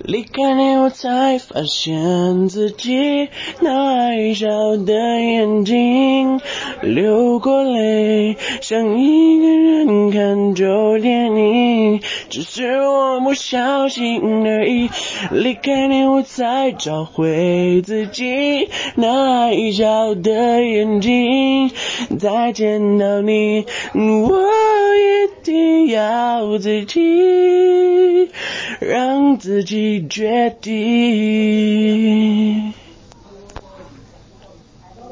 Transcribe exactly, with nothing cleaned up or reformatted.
离开你我才发现自己那一小的眼睛流过泪，像一个人看旧电影，只是我不小心而已。离开你我才找回自己那一小的眼睛，再见到你我一定要自己让自己决定。